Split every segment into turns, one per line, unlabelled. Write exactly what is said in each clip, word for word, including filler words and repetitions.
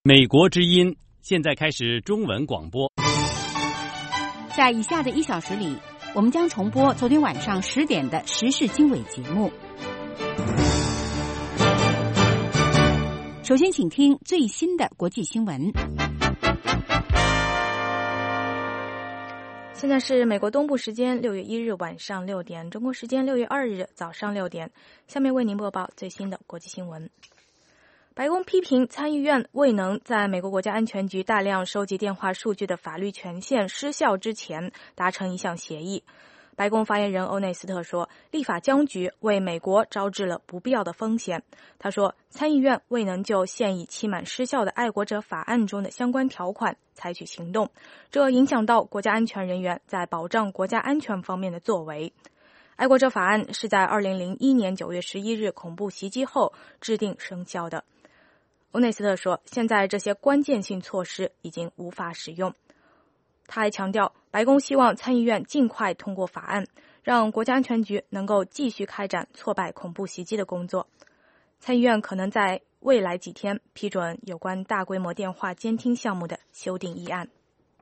美国之音现在开始中文广播。
在以下的一小时里，我们将重播昨天晚上十点的时事经纬节目。首先请听最新的国际新闻。
现在是美国东部时间六月一日晚上六点，中国时间六月二日早上六点。下面为您播报最新的国际新闻。白宫批评参议院未能在美国国家安全局大量收集电话数据的法律权限失效之前达成一项协议。白宫发言人欧内斯特说，立法僵局为美国招致了不必要的风险。他说，参议院未能就现已期满失效的爱国者法案中的相关条款采取行动，这影响到国家安全人员在保障国家安全方面的作为。爱国者法案是在二零零一年九月十一日恐怖袭击后制定生效的。欧内斯特说，现在这些关键性措施已经无法使用。他还强调，白宫希望参议院尽快通过法案，让国家安全局能够继续开展挫败恐怖袭击的工作。参议院可能在未来几天批准有关大规模电话监听项目的修订议案。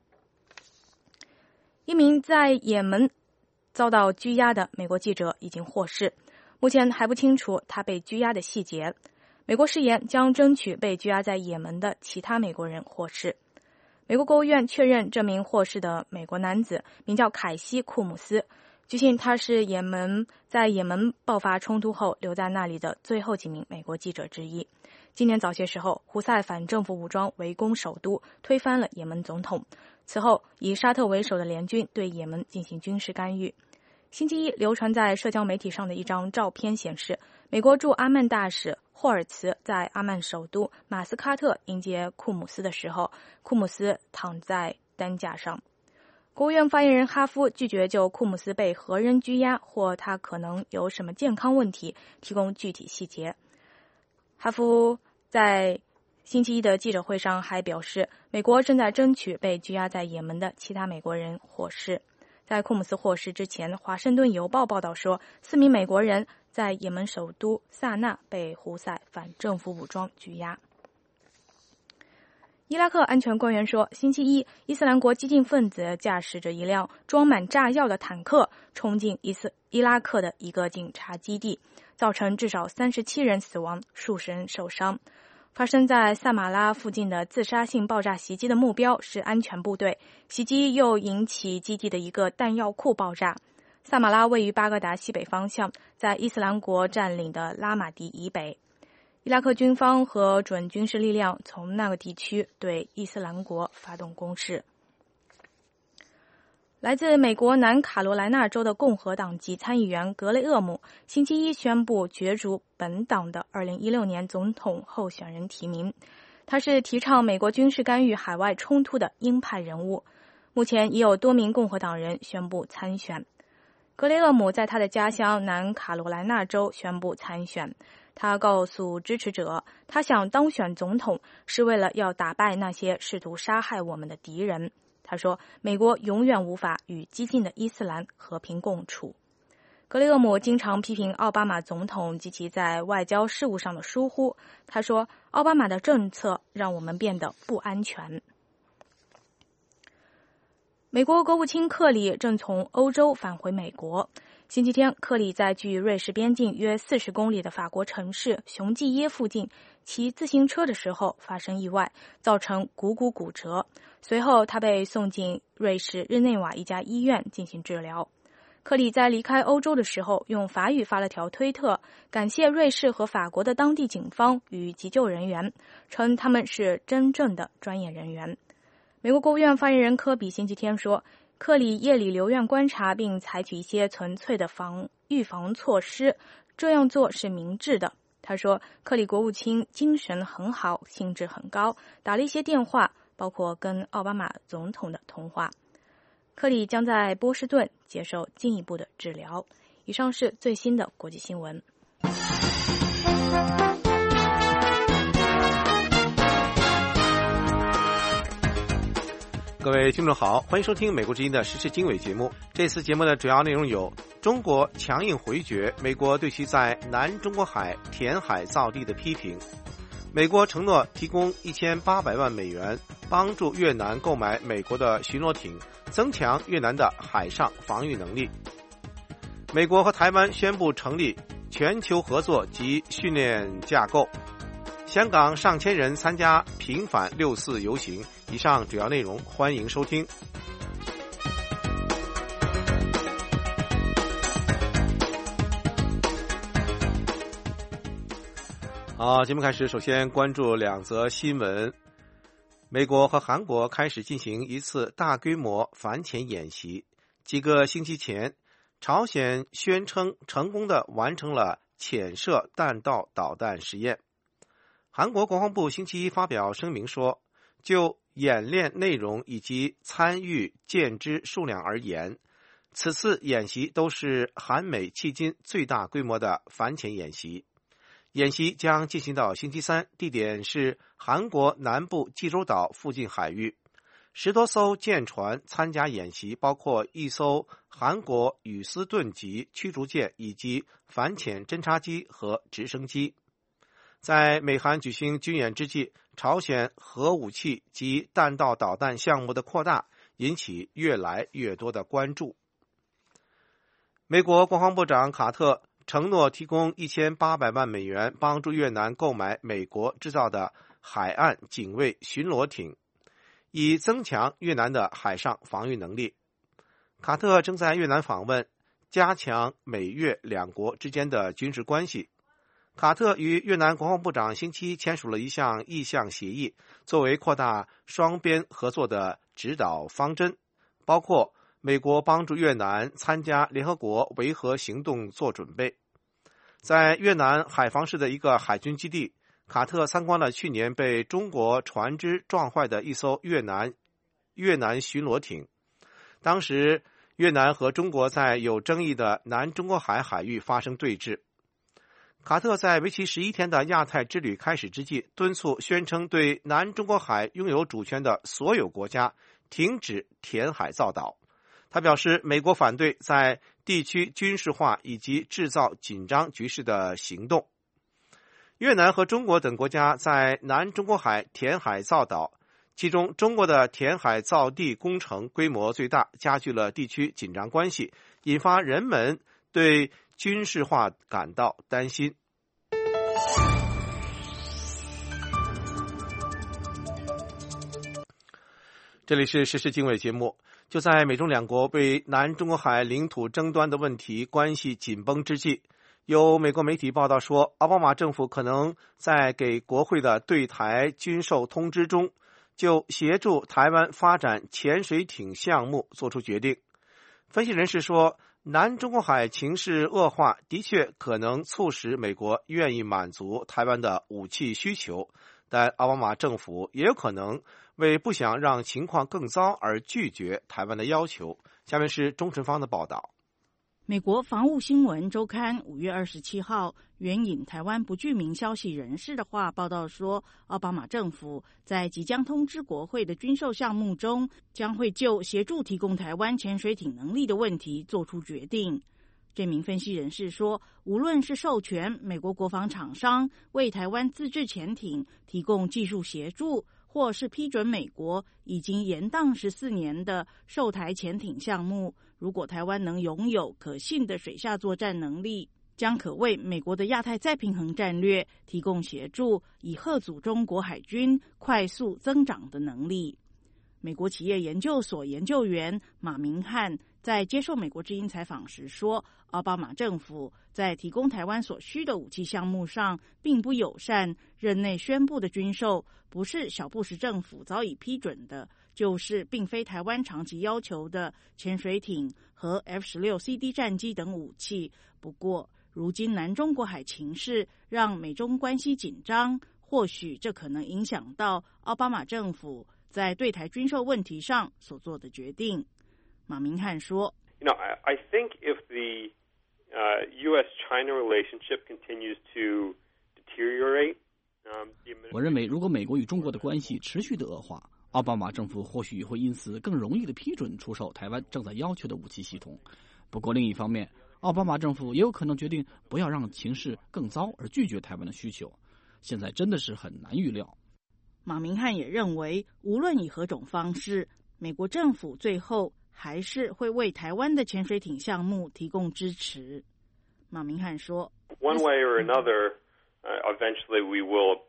一名在也门遭到拘押的美国记者已经获释，目前还不清楚他被拘押的细节。美国誓言将争取被拘押在也门的其他美国人获释。美国国务院确认这名获释的美国男子名叫凯西·库姆斯，据信他是也门在也门爆发冲突后留在那里的最后几名美国记者之一。今年早些时候，胡塞反政府武装围攻首都，推翻了也门总统。此后，以沙特为首的联军对也门进行军事干预。星期一流传在社交媒体上的一张照片显示，美国驻阿曼大使霍尔茨在阿曼首都马斯喀特迎接库姆斯的时候，库姆斯躺在担架上。国务院发言人哈夫拒绝就库姆斯被何人拘押或他可能有什么健康问题提供具体细节。哈夫在星期一的记者会上还表示，美国正在争取被拘押在也门的其他美国人获释。在库姆斯获释之前，《华盛顿邮报》报道说，四名美国人在也门首都萨那被胡塞反政府武装拘押。伊拉克安全官员说，星期一，伊斯兰国激进分子驾驶着一辆装满炸药的坦克冲进伊斯伊拉克的一个警察基地，造成至少三十七人死亡，数十人受伤。发生在萨马拉附近的自杀性爆炸袭击的目标是安全部队，袭击又引起基地的一个弹药库爆炸。萨马拉位于巴格达西北方向，在伊斯兰国占领的拉马迪以北。伊拉克军方和准军事力量从那个地区对伊斯兰国发动攻势。来自美国南卡罗来纳州的共和党籍参议员格雷厄姆星期一宣布角逐本党的二零一六年总统候选人提名。他是提倡美国军事干预海外冲突的鹰派人物。目前已有多名共和党人宣布参选。格雷厄姆在他的家乡南卡罗来纳州宣布参选。他告诉支持者，他想当选总统是为了要打败那些试图杀害我们的敌人。他说，美国永远无法与激进的伊斯兰和平共处。格雷厄姆经常批评奥巴马总统及其在外交事务上的疏忽。他说，奥巴马的政策让我们变得不安全。美国国务卿克里正从欧洲返回美国。星期天，克里在距瑞士边境约四十公里的法国城市雄继耶附近骑自行车的时候发生意外，造成股骨骨折。随后他被送进瑞士日内瓦一家医院进行治疗。克里在离开欧洲的时候用法语发了条推特，感谢瑞士和法国的当地警方与急救人员，称他们是真正的专业人员。美国国务院发言人科比星期天说，克里夜里留院观察并采取一些纯粹的防预防措施，这样做是明智的。他说，克里国务卿精神很好，兴致很高，打了一些电话，包括跟奥巴马总统的通话。克里将在波士顿接受进一步的治疗。以上是最新的国际新闻。
各位听众好，欢迎收听美国之音的时事经纬节目。这次节目的主要内容有：中国强硬回绝美国对其在南中国海填海造地的批评； 美国承诺提供一千八百万美元，帮助越南购买美国的巡逻艇，增强越南的海上防御能力。美国和台湾宣布成立全球合作及训练架构。香港上千人参加平反六四游行。以上主要内容，欢迎收听。好，节目开始，首先关注两则新闻。美国和韩国开始进行一次大规模反潜演习。几个星期前，朝鲜宣称成功地完成了潜射弹道导弹实验。韩国国防部星期一发表声明说，就演练内容以及参与舰只数量而言，此次演习都是韩美迄今最大规模的反潜演习。演习将进行到星期三，地点是韩国南部济州岛附近海域。十多艘舰船参加演习，包括一艘韩国宇斯顿级驱逐舰以及反潜侦察机和直升机。在美韩举行军演之际，朝鲜核武器及弹道导弹项目的扩大引起越来越多的关注。美国国防部长卡特承诺提供一千八百万美元，帮助越南购买美国制造的海岸警卫巡逻艇，以增强越南的海上防御能力。卡特正在越南访问，加强美越两国之间的军事关系。卡特与越南国防部长星期一签署了一项意向协议，作为扩大双边合作的指导方针，包括美国帮助越南参加联合国维和行动做准备。在越南海防市的一个海军基地，卡特参观了去年被中国船只撞坏的一艘越南越南巡逻艇。当时越南和中国在有争议的南中国海海域发生对峙。卡特在为期十一天的亚太之旅开始之际，敦促宣称对南中国海拥有主权的所有国家停止填海造岛。他表示，美国反对在地区军事化以及制造紧张局势的行动。越南和中国等国家在南中国海填海造岛，其中中国的填海造地工程规模最大，加剧了地区紧张关系，引发人们对军事化感到担心。这里是时事经纬节目。就在美中两国为南中国海领土争端的问题关系紧绷之际，有美国媒体报道说，奥巴马政府可能在给国会的对台军售通知中，就协助台湾发展潜水艇项目做出决定。分析人士说，南中国海情势恶化的确可能促使美国愿意满足台湾的武器需求，但奥巴马政府也有可能为不想让情况更糟而拒绝台湾的要求。下面是钟晨芳的报道。
美国防务新闻周刊五月二十七号援引台湾不具名消息人士的话报道说，奥巴马政府在即将通知国会的军售项目中，将会就协助提供台湾潜水艇能力的问题做出决定。这名分析人士说，无论是授权美国国防厂商为台湾自制潜艇提供技术协助，或是批准美国已经延宕十四年的售台潜艇项目，如果台湾能拥有可信的水下作战能力，将可为美国的亚太再平衡战略提供协助，以吓阻中国海军快速增长的能力。美国企业研究所研究员马明汉在接受美国之音采访时说，奥巴马政府在提供台湾所需的武器项目上并不友善，任内宣布的军售不是小布什政府早已批准的，就是并非台湾长期要求的潜水艇和 F 十六 C D 战机等武器。不过，如今南中国海情势让美中关系紧张，或许这可能影响到奥巴马政府在对台军售问题上所做的决定。马明汉说
You know, I, I think if the uh, U S China relationship continues to deteriorate, um,
我认为如果美国与中国的关系持续的恶化，奥巴马政府或许会因此更容易的批准出售台湾正在要求的武器系统。不过另一方面，奥巴马政府也有可能决定不要让情势更糟而拒绝台湾的需求。 现在真的是很难预料。
马明汉也认为，无论以何种方式，美国政府最后还是会为台湾的潜水艇项目提供支持。马明汉说
One way or another, uh, eventually we will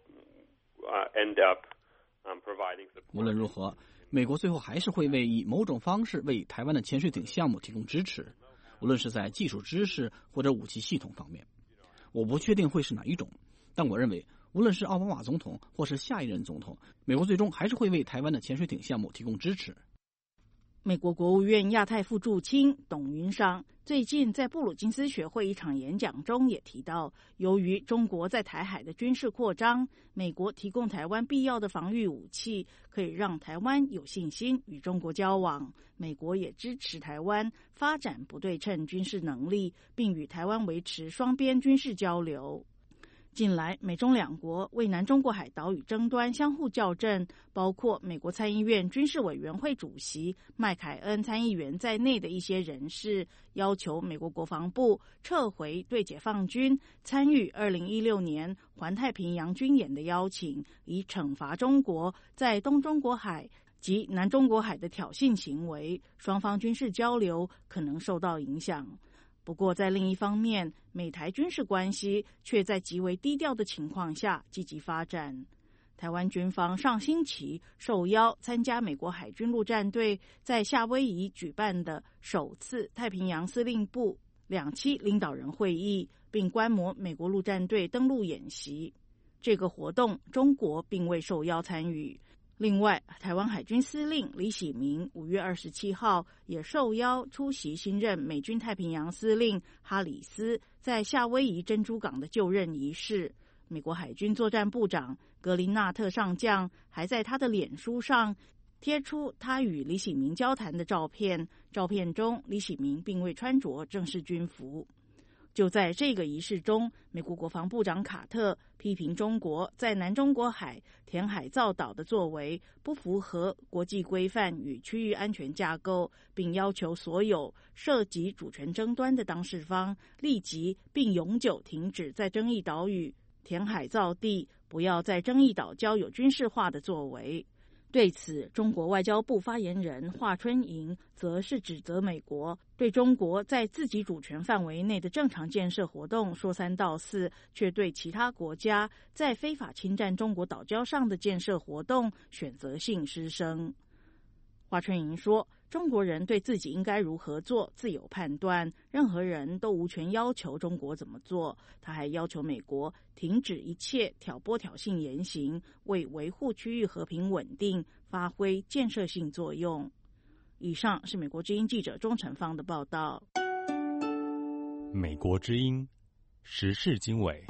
uh, end up um, providing support.
无论如何，美国最后还是会为以某种方式为台湾的潜水艇项目提供支持，无论是在技术知识或者武器系统方面。我不确定会是哪一种，但我认为无论是奥巴马总统或是下一任总统，美国最终还是会为台湾的潜水艇项目提供支持。
美国国务院亚太副驻青董云裳最近在布鲁金斯学会一场演讲中也提到，由于中国在台海的军事扩张，美国提供台湾必要的防御武器，可以让台湾有信心与中国交往。美国也支持台湾发展不对称军事能力，并与台湾维持双边军事交流。近来，美中两国为南中国海岛屿争端相互校正，包括美国参议院军事委员会主席麦凯恩参议员在内的一些人士，要求美国国防部撤回对解放军参与二零一六年环太平洋军演的邀请，以惩罚中国在东中国海及南中国海的挑衅行为，双方军事交流可能受到影响。不过，在另一方面，美台军事关系却在极为低调的情况下积极发展。台湾军方上星期受邀参加美国海军陆战队在夏威夷举办的首次太平洋司令部两栖领导人会议，并观摩美国陆战队登陆演习。这个活动，中国并未受邀参与。另外，台湾海军司令李喜明五月二十七号也受邀出席新任美军太平洋司令哈里斯在夏威夷珍珠港的就任仪式。美国海军作战部长格林纳特上将还在他的脸书上贴出他与李喜明交谈的照片，照片中李喜明并未穿着正式军服。就在这个仪式中，美国国防部长卡特批评中国在南中国海填海造岛的作为不符合国际规范与区域安全架构，并要求所有涉及主权争端的当事方立即并永久停止在争议岛屿填海造地，不要在争议岛礁有军事化的作为。对此，中国外交部发言人华春莹则是指责美国对中国在自己主权范围内的正常建设活动说三道四，却对其他国家在非法侵占中国岛礁上的建设活动选择性失声。华春莹说，中国人对自己应该如何做自有判断，任何人都无权要求中国怎么做。他还要求美国停止一切挑拨挑衅言行，为维护区域和平稳定发挥建设性作用。以上是美国之音记者钟成芳的报道。
美国之音时事经纬。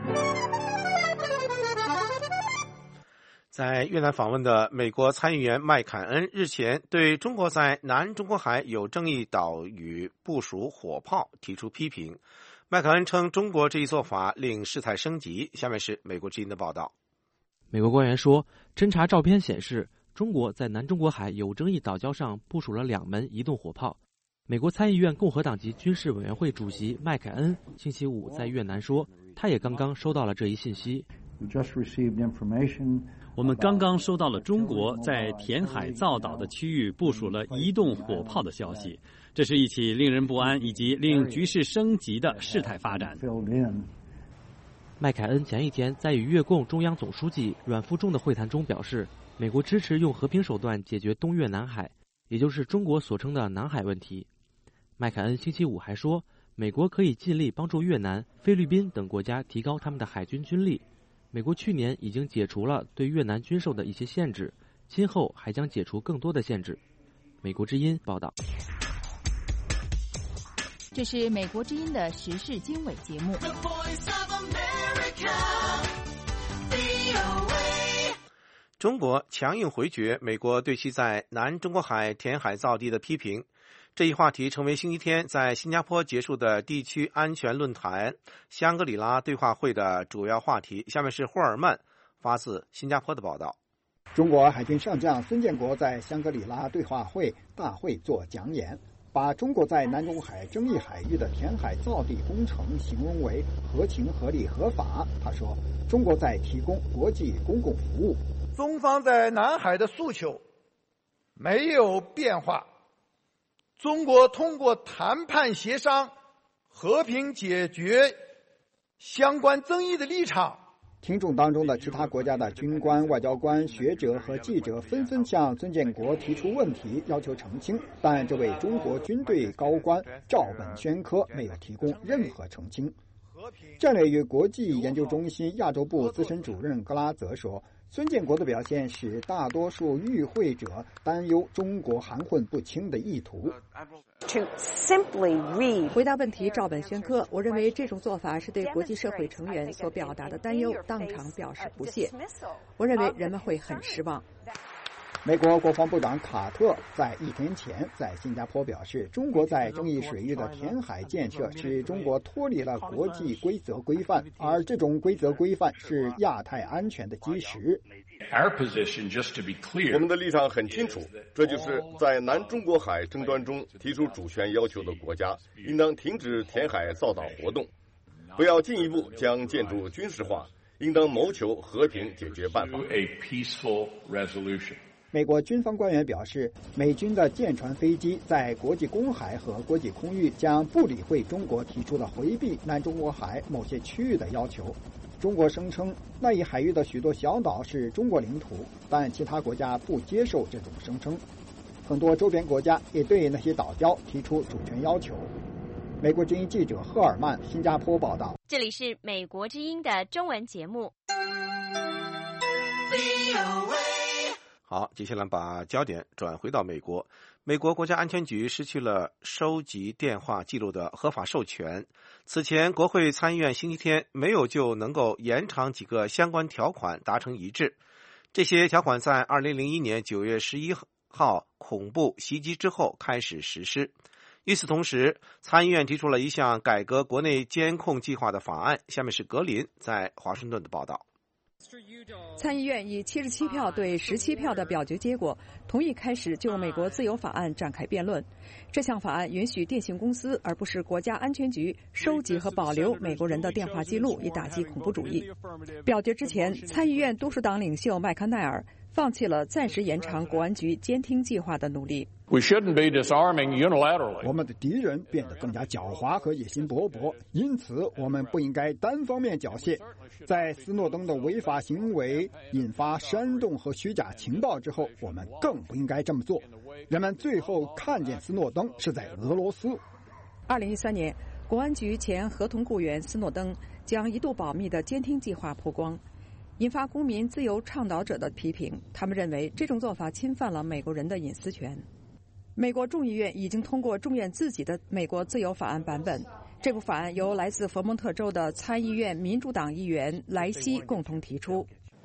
在越南访问的美国参议员麦凯恩日前对中国在南中国海有争议岛屿部署火炮提出批评。麦凯恩称中国这一做法令事态升级。下面是美国之音的报道。
美国官员说，侦查照片显示，中国在南中国海有争议岛礁上部署了两门移动火炮。美国参议院共和党籍军事委员会主席麦凯恩星期五在越南说，他也刚刚收到了这一信息。
我们刚刚收到了中国在填海造岛的区域部署了移动火炮的消息，这是一起令人不安以及令局势升级的事态发展。
麦凯恩前一天在与越共中央总书记阮富仲的会谈中表示，美国支持用和平手段解决东越南海，也就是中国所称的南海问题。麦凯恩星期五还说，美国可以尽力帮助越南、菲律宾等国家提高他们的海军军力。美国去年已经解除了对越南军售的一些限制，今后还将解除更多的限制。美国之音报道。
这是美国之音的时事经纬节目。
中国强硬回绝美国对其在南中国海填海造地的批评。这一话题成为星期天在新加坡结束的地区安全论坛香格里拉对话会的主要话题。下面是霍尔曼发自新加坡的报道。
中国海军上将孙建国在香格里拉对话会大会作讲演， 把中国在南中海争议海域的填海造地工程形容为合情合理合法。他说，中国在提供国际公共服务。
中方在南海的诉求没有变化，中国通过谈判协商和平解决相关争议的立场。
听众当中的其他国家的军官、外交官、学者和记者纷纷向孙建国提出问题，要求澄清，但这位中国军队高官照本宣科，没有提供任何澄清。战略与国际研究中心亚洲部资深主任格拉泽说，孙建国的表现使大多数与会者担忧中国含混不清的意图。
回答问题照本宣科，我认为这种做法是对国际社会成员所表达的担忧当场表示不屑。我认为人们会很失望。
美国国防部长卡特在一天前在新加坡表示，中国在争议水域的填海建设使中国脱离了国际规则规范，而这种规则规范是亚太安全的基石。
我们的立场很清楚，这就是在南中国海争端中提出主权要求的国家应当停止填海造岛活动，不要进一步将建筑军事化，应当谋求和平解决办法。
美国军方官员表示，美军的舰船飞机在国际公海和国际空域将不理会中国提出的回避南中国海某些区域的要求。中国声称那一海域的许多小岛是中国领土，但其他国家不接受这种声称。很多周边国家也对那些岛礁提出主权要求。美国之音记者赫尔曼，新加坡报道。
这里是美国之音的中文节目。
好，接下来把焦点转回到美国。美国国家安全局失去了收集电话记录的合法授权。此前，国会参议院星期天没有就能够延长几个相关条款达成一致。这些条款在二零零一年九月十一号恐怖袭击之后开始实施。与此同时，参议院提出了一项改革国内监控计划的法案。下面是格林在华盛顿的报道。
参议院以七十七票对十七票的表决结果，同意开始就美国自由法案展开辩论。这项法案允许电信公司而不是国家安全局收集和保留美国人的电话记录，以打击恐怖主义。表决之前，参议院多数党领袖麦康奈尔放弃了暂时延长国安局监听计划的努力。
We shouldn't be disarming unilaterally.
我们的敌人变得更加狡猾和野心勃勃，因此我们不应该单方面缴械。在斯诺登的违法行为引发煽动和虚假情报之后，我们更不应该这么做。人们最后看见斯诺登是在俄罗斯。
二零一三年，国安局前合同雇员斯诺登将一度保密的监听计划曝光，引发公民自由倡导者的批评。他们认为这种做法侵犯了美国人的隐私权。美国众议院已经通过众院自己的美国自由法案版本。这部法案由来自佛蒙特州的参议院民主党议员莱西共同提出。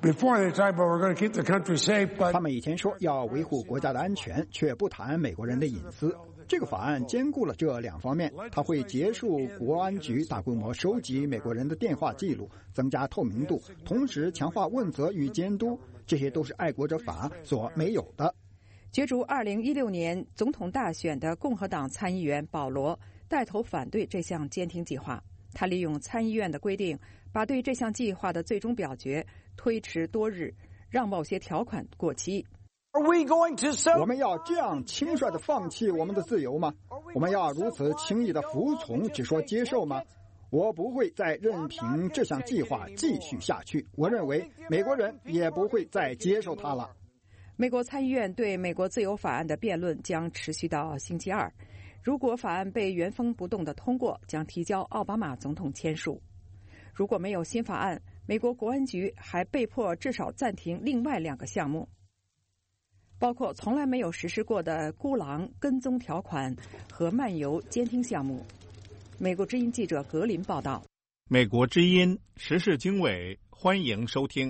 他们以前说要维护国家的安全，却不谈美国人的隐私。这个法案兼顾了这两方面，它会结束国安局大规模收集美国人的电话记录，增加透明度，同时强化问责与监督，这些都是爱国者法所没有的。
角逐二零一六年总统大选的共和党参议员保罗带头反对这项监听计划。他利用参议院的规定，把对这项计划的最终表决推迟多日，让某些条款过期。
我们要这样轻率地放弃我们的自由吗？我们要如此轻易地服从，只说接受吗？我不会再任凭这项计划继续下去。我认为美国人也不会再接受它了。
美国参议院对美国自由法案的辩论将持续到星期二。如果法案被原封不动地通过，将提交奥巴马总统签署。如果没有新法案，美国国安局还被迫至少暂停另外两个项目，包括从来没有实施过的孤狼跟踪条款和漫游监听项目。美国之音记者格林报道。
美国之音时事经纬，欢迎收听。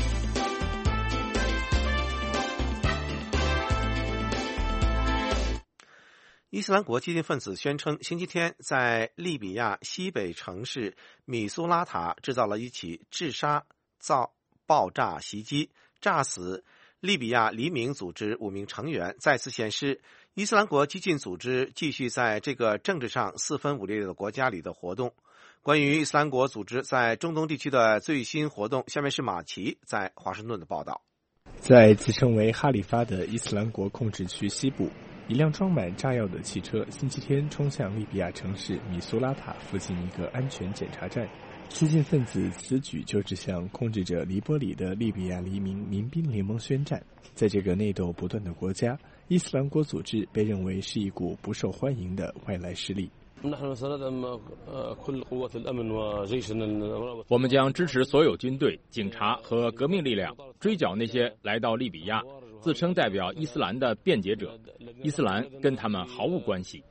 伊斯兰国激进分子宣称，星期天在利比亚西北城市米苏拉塔制造了一起自杀造爆炸袭击，炸死利比亚黎明组织五名成员，再次显示伊斯兰国激进组织继续在这个政治上四分五裂的国家里的活动。关于伊斯兰国组织在中东地区的最新活动，下面是马奇在华盛顿的报道。
在自称为哈里发的伊斯兰国控制区西部，一辆装满炸药的汽车星期天冲向利比亚城市米苏拉塔附近一个安全检查站。激进分子此举就是向控制着黎波里的利比亚黎明民兵联盟宣战。在这个内斗不断的国家，伊斯兰国组织被认为是一股不受欢迎的外来势力。
我们将支持所有军队、警察和革命力量，追剿那些来到利比亚自称代表伊斯兰的辩解者。伊斯兰跟他们毫无关系。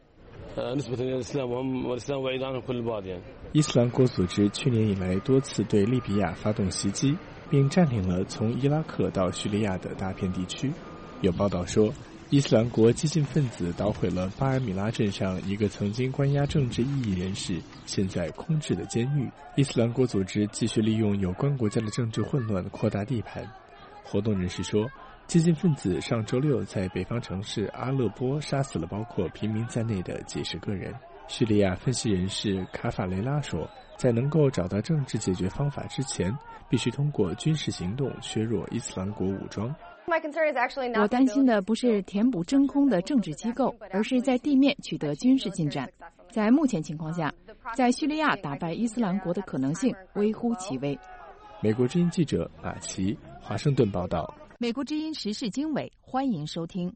伊斯兰国组织去年以来多次对利比亚发动袭击，并占领了从伊拉克到叙利亚的大片地区。有报道说，伊斯兰国激进分子捣毁了巴尔米拉镇上一个曾经关押政治异议人士、现在空置的监狱。伊斯兰国组织继续利用有关国家的政治混乱扩大地盘。活动人士说，激进分子上周六在北方城市阿勒颇杀死了包括平民在内的几十个人。叙利亚分析人士卡法雷拉说，在能够找到政治解决方法之前，必须通过军事行动削弱伊斯兰国武装。
我担心的不是填补真空的政治机构，而是在地面取得军事进展。在目前情况下，在叙利亚打败伊斯兰国的可能性微乎其微。
美国之音记者马奇，华盛顿报道。
美国之音时事经纬，欢迎收听。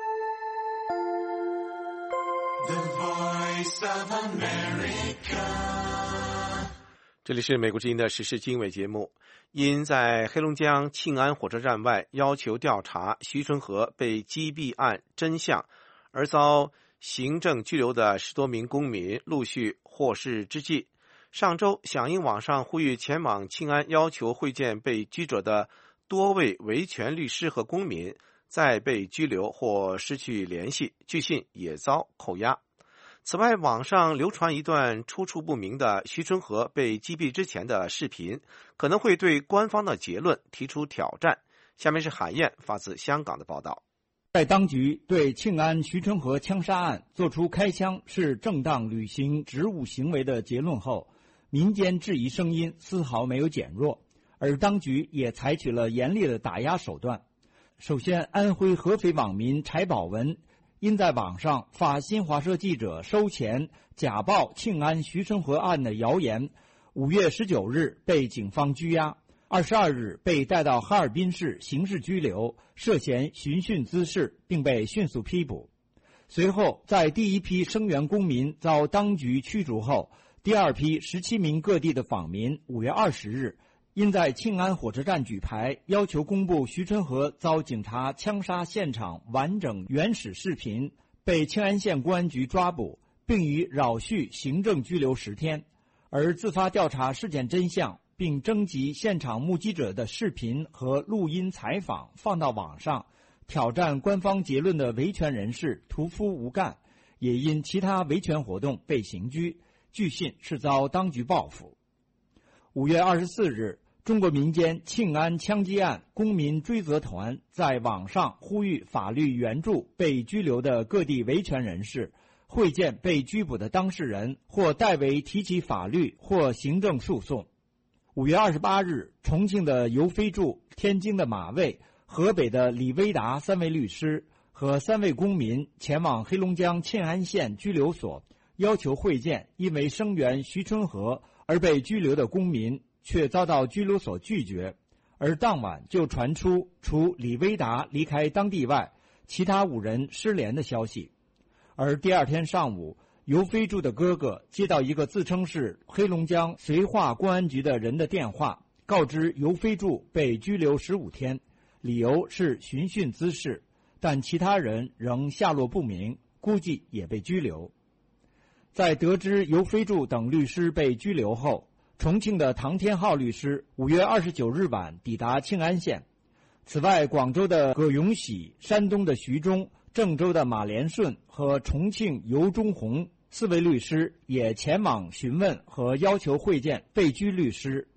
The Voice of America。 这里是美国之音的时事经纬节目。因在黑龙江庆安火车站外要求调查徐春河被击毙案真相而遭行政拘留的十多名公民陆续获释之际，上周响应网上呼吁前往庆安要求会见被拘者的多位维权律师和公民再被拘留或失去联系，据信也遭扣押。此外，网上流传一段出处不明的徐春河被击毙之前的视频，可能会对官方的结论提出挑战。下面是海燕发自香港的报道。
在当局对庆安徐春河枪杀案作出开枪是正当履行职务行为的结论后，民间质疑声音丝毫没有减弱，而当局也采取了严厉的打压手段。首先，安徽合肥网民柴宝文因在网上发新华社记者收钱假报庆安徐春河案的谣言，五月十九日被警方拘押，二十二日被带到哈尔滨市刑事拘留，涉嫌寻衅滋事，并被迅速批捕。随后，在第一批声援公民遭当局驱逐后，第二批十七名各地的访民五月二十日因在庆安火车站举牌要求公布徐春河遭警察枪杀现场完整原始视频，被庆安县公安局抓捕，并予扰续行政拘留十天。而自发调查事件真相并征集现场目击者的视频和录音采访放到网上，挑战官方结论的维权人士屠夫吴干也因其他维权活动被刑拘，据信是遭当局报复。五月二十四日，中国民间庆安枪击案公民追责团在网上呼吁法律援助被拘留的各地维权人士，会见被拘捕的当事人，或代为提起法律或行政诉讼。五月二十八日，重庆的尤飞柱、天津的马卫、河北的李威达三位律师和三位公民前往黑龙江庆安县拘留所，要求会见因为声援徐春河而被拘留的公民，却遭到拘留所拒绝。而当晚就传出除李威达离开当地外，其他五人失联的消息。而第二天上午，尤飞柱的哥哥接到一个自称是黑龙江绥化公安局的人的电话，告知尤飞柱被拘留十五天，理由是寻衅滋事，但其他人仍下落不明，估计也被拘留。在得知尤飞柱等律师被拘留后，重庆的唐天浩律师五月二十九日晚抵达庆安县。此外，广州的葛永喜、山东的徐忠、郑州的马连顺和重庆尤忠红四位律师也前往询问和要求会见被拘律师。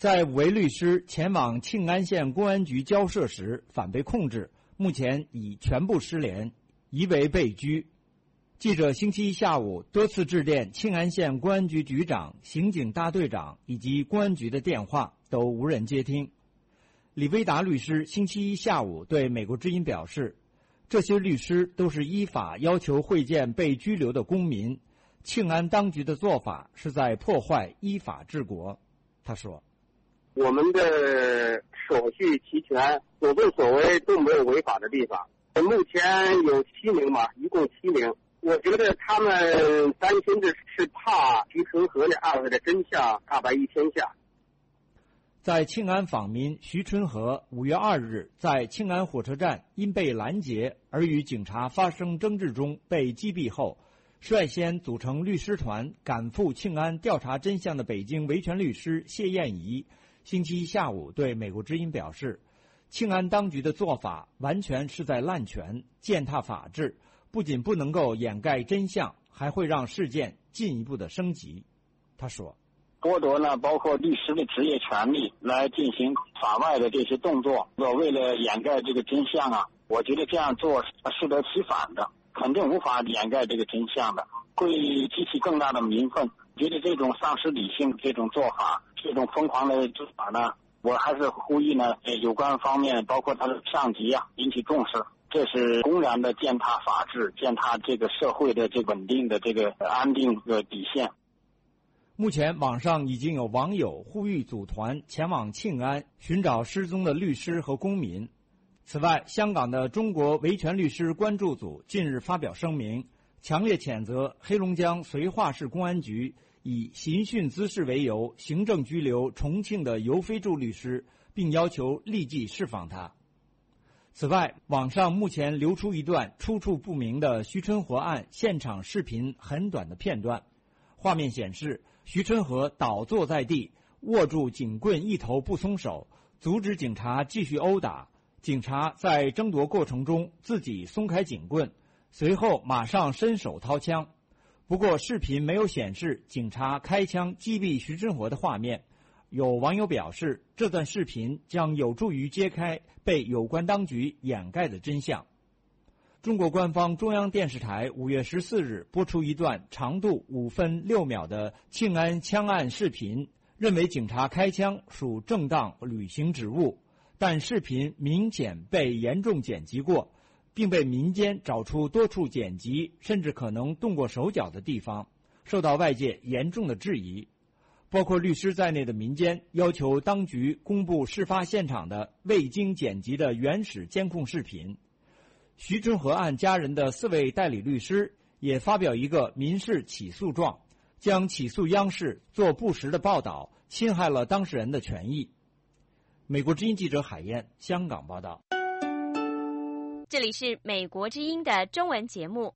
在五位律师前往庆安县公安局交涉时反被控制，目前已全部失联，疑为被拘。记者星期一下午多次致电庆安县公安局局长、刑警大队长以及公安局的电话都无人接听。李维达律师星期一下午对美国之音表示，这些律师都是依法要求会见被拘留的公民，庆安当局的做法是在破坏依法治国。他说，
我们的手续齐全，所作所为都没有违法的地方。目前有七名嘛，一共七名。我觉得他们担心的是怕徐春和的案子的真相大白于天下。
在庆安访民徐春和五月二日在庆安火车站因被拦截而与警察发生争执中被击毙后，率先组成律师团赶赴庆安调查真相的北京维权律师谢燕怡星期一下午对美国之音表示，庆安当局的做法完全是在滥权践踏法治，不仅不能够掩盖真相，还会让事件进一步的升级。他说，
剥夺了包括律师的职业权利来进行法外的这些动作，为了掩盖这个真相啊，我觉得这样做适得其反的，肯定无法掩盖这个真相的，会激起更大的民愤。觉得这种丧失理性这种做法，这种疯狂的做法呢，我还是呼吁呢有关方面包括他的上级啊引起重视，这是公然的践踏法治，践踏这个社会的这稳定的这个安定的底线。
目前网上已经有网友呼吁组团前往庆安寻找失踪的律师和公民。此外，香港的中国维权律师关注组近日发表声明，强烈谴责黑龙江绥化市公安局以刑讯滋事为由行政拘留重庆的尤飞柱律师，并要求立即释放他。此外，网上目前流出一段出处不明的徐春和案现场视频很短的片段，画面显示徐春和倒坐在地，握住警棍一头不松手，阻止警察继续殴打。警察在争夺过程中自己松开警棍，随后马上伸手掏枪。不过视频没有显示警察开枪击毙徐春和的画面。有网友表示，这段视频将有助于揭开被有关当局掩盖的真相。中国官方中央电视台五月十四日播出一段长度五分六秒的庆安枪案视频，认为警察开枪属正当履行职务，但视频明显被严重剪辑过，并被民间找出多处剪辑甚至可能动过手脚的地方，受到外界严重的质疑。包括律师在内的民间要求当局公布事发现场的未经剪辑的原始监控视频。徐春和案家人的四位代理律师也发表一个民事起诉状，将起诉央视做不实的报道，侵害了当事人的权益。美国之音记者海燕，香港报道。
这里是美国之音的中文节目。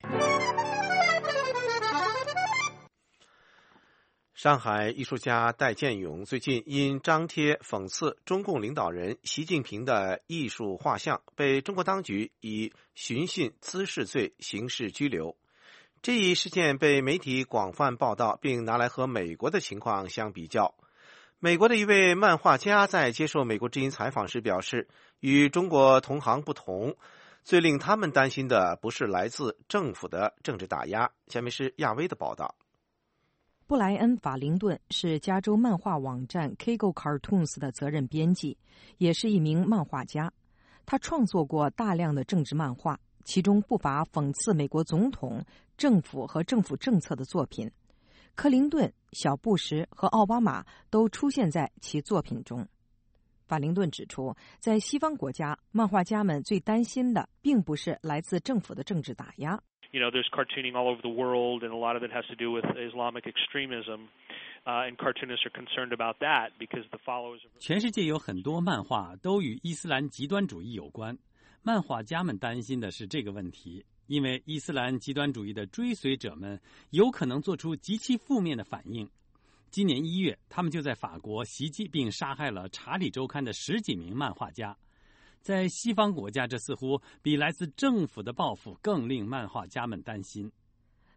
上海艺术家戴建勇最近因张贴讽刺中共领导人习近平的艺术画像，被中国当局以寻衅滋事罪刑事拘留。这一事件被媒体广泛报道，并拿来和美国的情况相比较。美国的一位漫画家在接受美国之音采访时表示，与中国同行不同，最令他们担心的不是来自政府的政治打压。下面是亚威的报道。
布莱恩·法灵顿是加州漫画网站 Kaggle Cartoons 的责任编辑，也是一名漫画家。他创作过大量的政治漫画，其中不乏讽刺美国总统、政府和政府政策的作品。克林顿、小布什和奥巴马都出现在其作品中。法灵顿指出，在西方国家，漫画家们最担心的并不是来自政府的政治打压。
You know, there's cartooning all over the world, and a lot of it has to do with Islamic extremism, uh, and cartoonists are concerned about that because the followers of...
全世界有很多漫画都与伊斯兰极端主义有关，漫画家们担心的是这个问题，因为伊斯兰极端主义的追随者们有可能做出极其负面的反应。今年一月，他们就在法国袭击并杀害了《查理周刊》的十几名漫画家。在西方国家，这似乎比来自政府的报复更令漫画家们担心。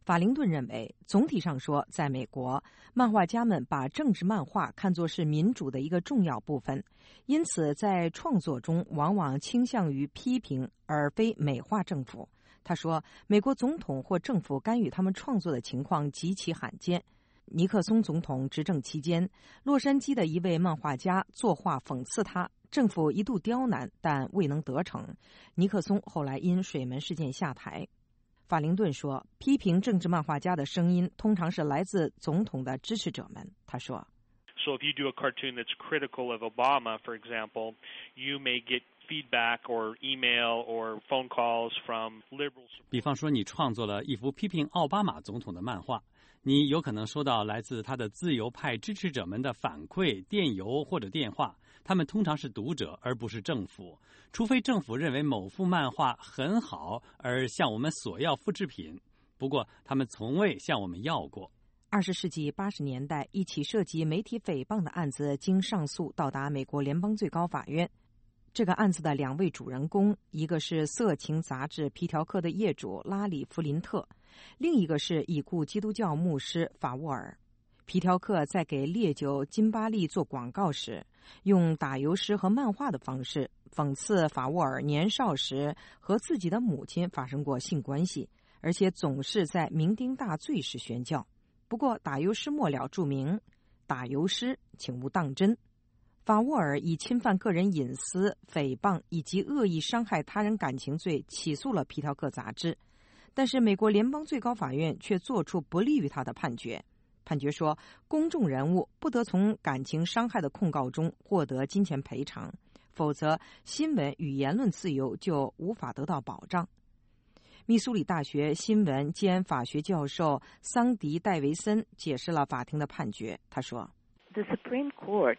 法灵顿认为，总体上说，在美国，漫画家们把政治漫画看作是民主的一个重要部分，因此在创作中往往倾向于批评而非美化政府。他说，美国总统或政府干预他们创作的情况极其罕见。尼克松总统执政期间，洛杉矶的一位漫画家作画讽刺他，政府一度刁难，但未能得逞。尼克松后来因水门事件下台。法灵顿说，批评政治漫画家的声音通常是来自总统的支持者们。他说
So if you do a cartoon that's critical of Obama, for example, you may get feedback or email or phone calls from liberals.
比方说，你创作了一幅批评奥巴马总统的漫画，你有可能收到来自他的自由派支持者们的反馈、电邮或者电话。他们通常是读者，而不是政府，除非政府认为某幅漫画很好而向我们索要复制品。不过，他们从未向我们要过。
二十世纪八十年代，一起涉及媒体诽谤的案子经上诉到达美国联邦最高法院。这个案子的两位主人公，一个是色情杂志《皮条客》的业主拉里·弗林特，另一个是已故基督教牧师法沃尔。皮条客在给烈酒金巴利做广告时，用打油诗和漫画的方式讽刺法沃尔年少时和自己的母亲发生过性关系，而且总是在酩酊大醉时宣教。不过打油诗末了注明，打油诗请勿当真。法沃尔以侵犯个人隐私、诽谤以及恶意伤害他人感情罪起诉了皮条客杂志，但是美国联邦最高法院却作出不利于他的判决。判决说，公众人物不得从感情伤害的控告中获得金钱赔偿，否则新闻与言论自由就无法得到保障。密苏里大学新闻兼法学教授桑迪·戴维森解释了法庭的判决。他说
The Supreme Court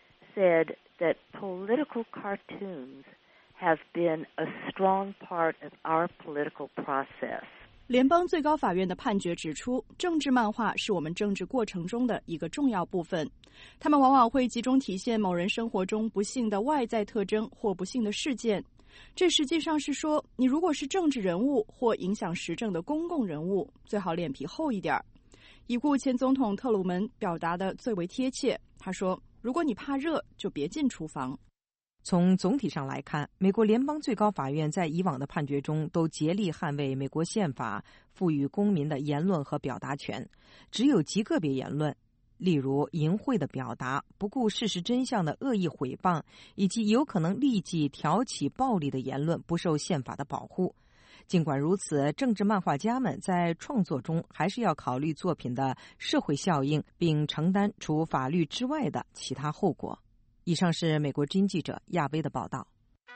said that political cartoons have been a strong part of our political process.
联邦最高法院的判决指出，政治漫画是我们政治过程中的一个重要部分，它们往往会集中体现某人生活中不幸的外在特征或不幸的事件。这实际上是说，你如果是政治人物或影响时政的公共人物，最好脸皮厚一点。已故前总统特鲁门表达的最为贴切，他说，如果你怕热，就别进厨房。
从总体上来看，美国联邦最高法院在以往的判决中都竭力捍卫美国宪法赋予公民的言论和表达权，只有极个别言论，例如淫秽的表达、不顾事实真相的恶意诽谤，以及有可能立即挑起暴力的言论不受宪法的保护。尽管如此，政治漫画家们在创作中还是要考虑作品的社会效应，并承担除法律之外的其他后果。以上是美国之音记者亚威的报道。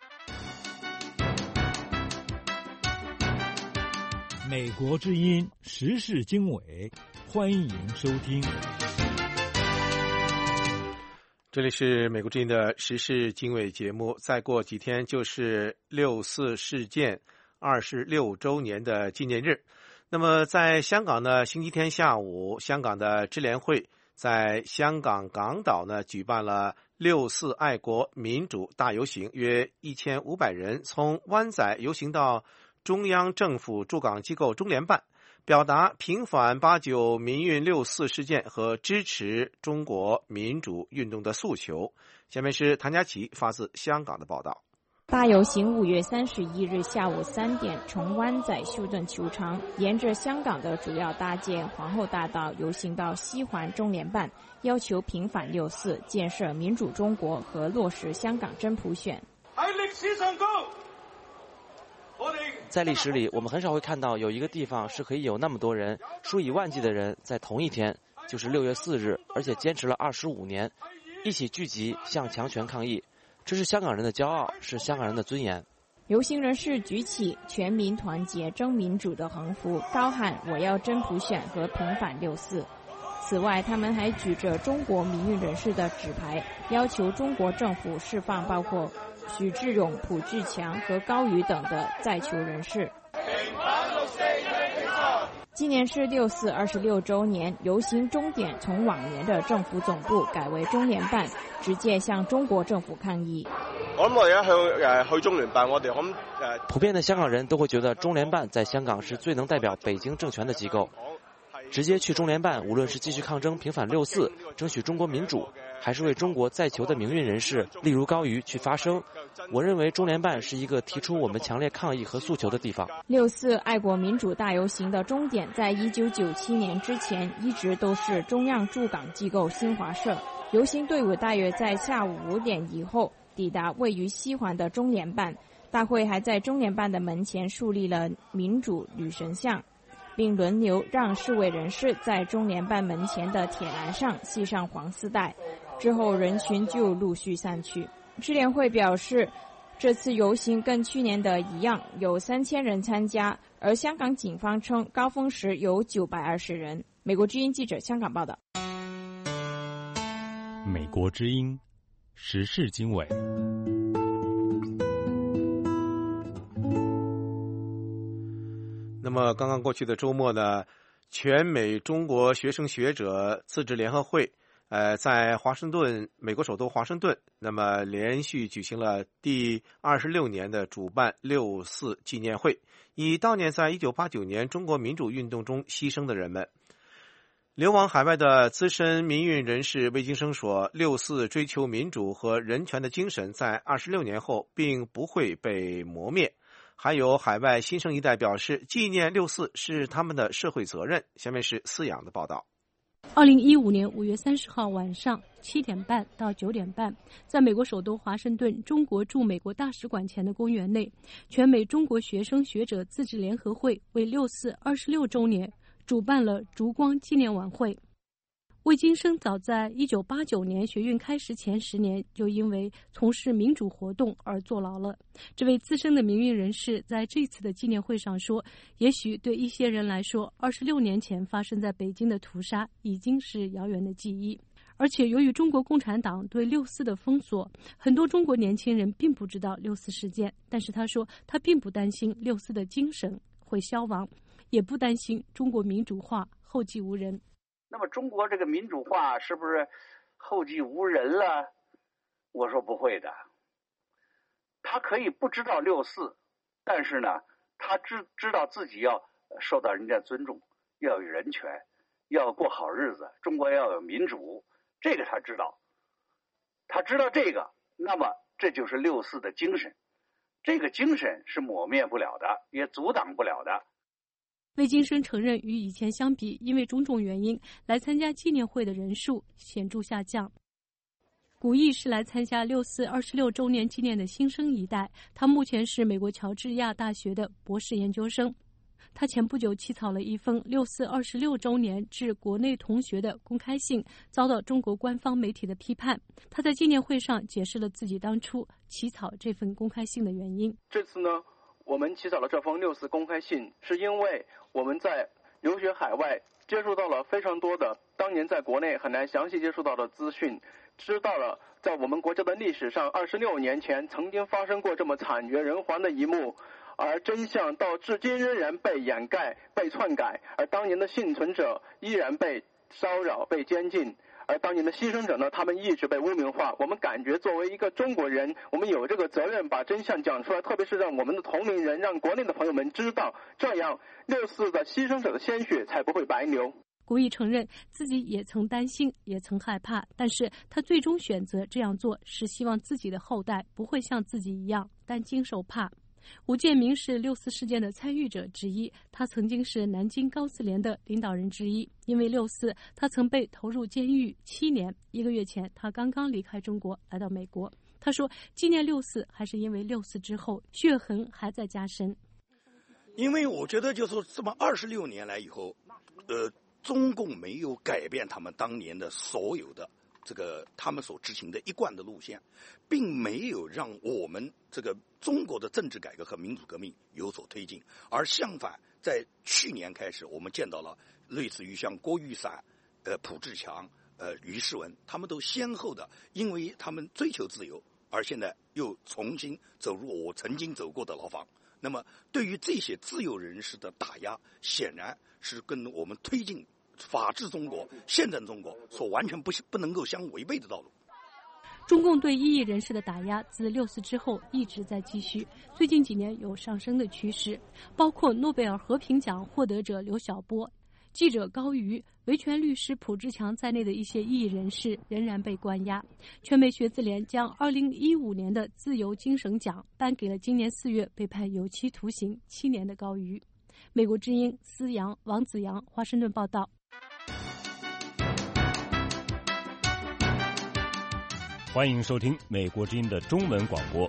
美国之音时事经纬，欢迎收听。
这里是美国之音的时事经纬节目。再过几天就是六四事件二十六周年的纪念日。那么在香港呢，星期天下午，香港的支联会在香港港岛呢举办了六四爱国民主大游行，约一千五百人从湾仔游行到中央政府驻港机构中联办，表达平反八九民运六四事件和支持中国民主运动的诉求。下面是谭佳琪发自香港的报道。
大游行五月三十一日下午三点从湾仔修顿球场沿着香港的主要大街皇后大道游行到西环中联办，要求平反六四，建设民主中国和落实香港真普选。
喺歷史上高，
在历史里，我们很少会看到有一个地方是可以有那么多人，数以万计的人在同一天，就是六月四日，而且坚持了二十五年，一起聚集向强权抗议。这是香港人的骄傲，是香港人的尊严。
游行人士举起全民团结争民主的横幅，高喊我要真普选和平反六四。此外，他们还举着中国民运人士的纸牌，要求中国政府释放包括许志勇、卜志强和高宇等的在囚人士。今年是六四二十六周年，游行终点从往年的政府总部改为中联办，直接向中國政府抗議。
我諗我而家去誒去中聯辦，我哋咁誒。
普遍的香港人都會覺得中聯辦在香港是最能代表北京政權的機構。 直接去中联办，无论是继续抗争平反六四，争取中国民主，还是为中国在囚的民运人士例如高瑜去发声，我认为中联办是一个提出我们强烈抗议和诉求的地方。
六四爱国民主大游行的终点在一九九七年之前一直都是中央驻港机构新华社。游行队伍大约在下午五点以后抵达位于西环的中联办，大会还在中联办的门前树立了民主女神像，并轮流让示威人士在中联办门前的铁栏上系上黄丝带，之后人群就陆续散去。支联会表示，这次游行跟去年的一样，有三千人参加，而香港警方称高峰时有九百二十人。美国之音记者香港报道。
美国之音时事经纬。
那么刚刚过去的周末呢，全美中国学生学者自治联合会呃，在华盛顿，美国首都华盛顿，那么连续举行了第二十六年的主办六四纪念会，以悼念在一九八九年中国民主运动中牺牲的人们。流亡海外的资深民运人士魏京生说，六四追求民主和人权的精神在二十六年后并不会被磨灭。还有海外新生一代表示，纪念六四是他们的社会责任。下面是思阳的报道。
二零一五年五月三十号晚上七点半到九点半，在美国首都华盛顿中国驻美国大使馆前的公园内，全美中国学生学者自治联合会为六四二十六周年主办了烛光纪念晚会。魏京生早在一九八九年学运开始前十年就因为从事民主活动而坐牢了。这位资深的民运人士在这次的纪念会上说，也许对一些人来说，二十六年前发生在北京的屠杀已经是遥远的记忆。而且由于中国共产党对六四的封锁，很多中国年轻人并不知道六四事件。但是他说，他并不担心六四的精神会消亡，也不担心中国民主化后继无人。
那么中国这个民主化是不是后继无人了？我说不会的。他可以不知道六四，但是呢，他知知道自己要受到人家尊重，要有人权，要过好日子，中国要有民主，这个他知道。他知道这个，那么这就是六四的精神，这个精神是抹灭不了的，也阻挡不了的。
魏京生承认，与以前相比，因为种种原因，来参加纪念会的人数显著下降。古毅是来参加六四二十六周年纪念的新生一代，他目前是美国乔治亚大学的博士研究生。他前不久起草了一封六四二十六周年致国内同学的公开信，遭到中国官方媒体的批判。他在纪念会上解释了自己当初起草这份公开信的原因。
这次呢，我们起草了这封六四公开信，是因为我们在留学海外接触到了非常多的当年在国内很难详细接触到的资讯，知道了在我们国家的历史上二十六年前曾经发生过这么惨绝人寰的一幕，而真相到至今仍然被掩盖、被篡改，而当年的幸存者依然被骚扰、被监禁，而当年的牺牲者呢，他们一直被污名化。我们感觉作为一个中国人，我们有这个责任把真相讲出来，特别是让我们的同龄人，让国内的朋友们知道，这样六四的牺牲者的鲜血才不会白流。
古毅承认自己也曾担心，也曾害怕，但是他最终选择这样做，是希望自己的后代不会像自己一样担惊受怕。吴建民是六四事件的参与者之一，他曾经是南京高自联的领导人之一。因为六四，他曾被投入监狱七年。一个月前，他刚刚离开中国，来到美国。他说，纪念六四还是因为六四之后血痕还在加深。
因为我觉得就是这么二十六年来以后，呃，中共没有改变他们当年的所有的这个他们所执行的一贯的路线，并没有让我们这个中国的政治改革和民主革命有所推进，而相反，在去年开始，我们见到了类似于像郭玉伞、呃蒲志强、呃于世文，他们都先后的因为他们追求自由，而现在又重新走入我曾经走过的牢房。那么，对于这些自由人士的打压，显然是跟我们推进法治中国、现代中国所完全不不能够相违背的道路。
中共对异议人士的打压自六四之后一直在继续，最近几年有上升的趋势。包括诺贝尔和平奖获得者刘晓波、 记者高瑜、维权律师蒲志强在内的一些异议人士仍然被关押。全美学自联将二零一五年的自由精神奖颁给了今年四月被判有期徒刑七年的高瑜。美国之音思阳、王子阳华盛顿报道。
欢迎收听美国之音的中文广播。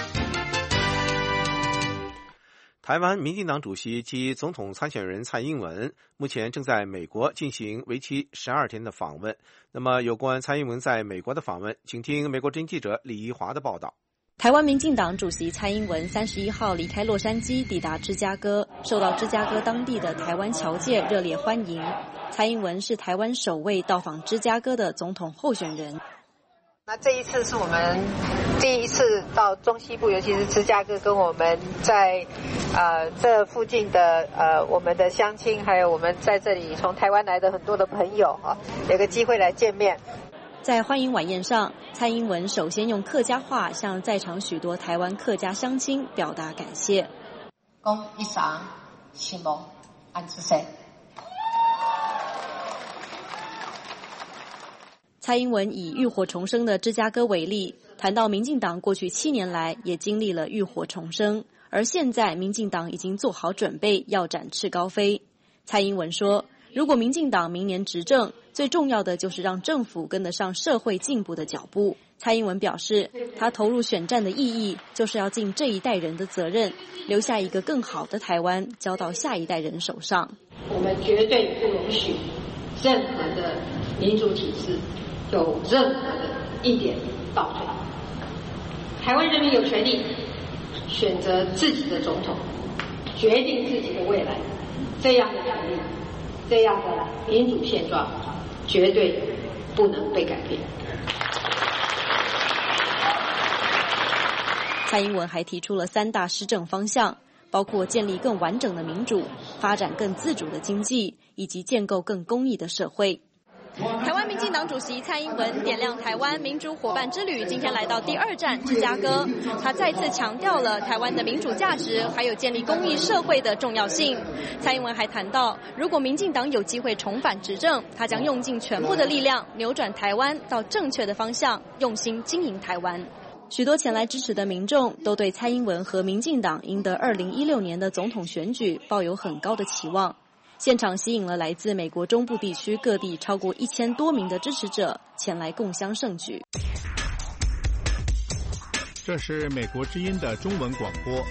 台湾民进党主席及总统参选人蔡英文目前正在美国进行为期十二天的访问。那么，有关蔡英文在美国的访问，请听美国之音记者李怡华的报道。
台湾民进党主席蔡英文三十一号离开洛杉矶，抵达芝加哥，受到芝加哥当地的台湾侨界热烈欢迎。蔡英文是台湾首位到访芝加哥的总统候选人。
那这一次是我们第一次到中西部，尤其是芝加哥，跟我们在呃这附近的呃我们的乡亲，还有我们在这里从台湾来的很多的朋友啊，有个机会来见面。
在欢迎晚宴上，蔡英文首先用客家话向在场许多台湾客家乡亲表达感谢。
恭一赏新梦安之生。
蔡英文以浴火重生的芝加哥为例，谈到民进党过去七年来也经历了浴火重生，而现在民进党已经做好准备要展翅高飞。蔡英文说，如果民进党明年执政，最重要的就是让政府跟得上社会进步的脚步。蔡英文表示，他投入选战的意义就是要尽这一代人的责任，留下一个更好的台湾交到下一代人手上。
我们绝对不容许任何的民主体制有任何的一点倒退。台湾人民有权利选择自己的总统，决定自己的未来，这样的权利，这样的民主现状绝对不能被改变。
蔡英文还提出了三大施政方向，包括建立更完整的民主、发展更自主的经济，以及建构更公义的社会。台湾民进党主席蔡英文点亮台湾民主伙伴之旅，今天来到第二站芝加哥。他再次强调了台湾的民主价值，还有建立公益社会的重要性。蔡英文还谈到，如果民进党有机会重返执政，他将用尽全部的力量扭转台湾到正确的方向，用心经营台湾。许多前来支持的民众都对蔡英文和民进党赢得二零一六年的总统选举抱有很高的期望。现场吸引了来自美国中部地区各地超过一千多名的支持者前来共襄盛举。
这是美国之音的中文广播。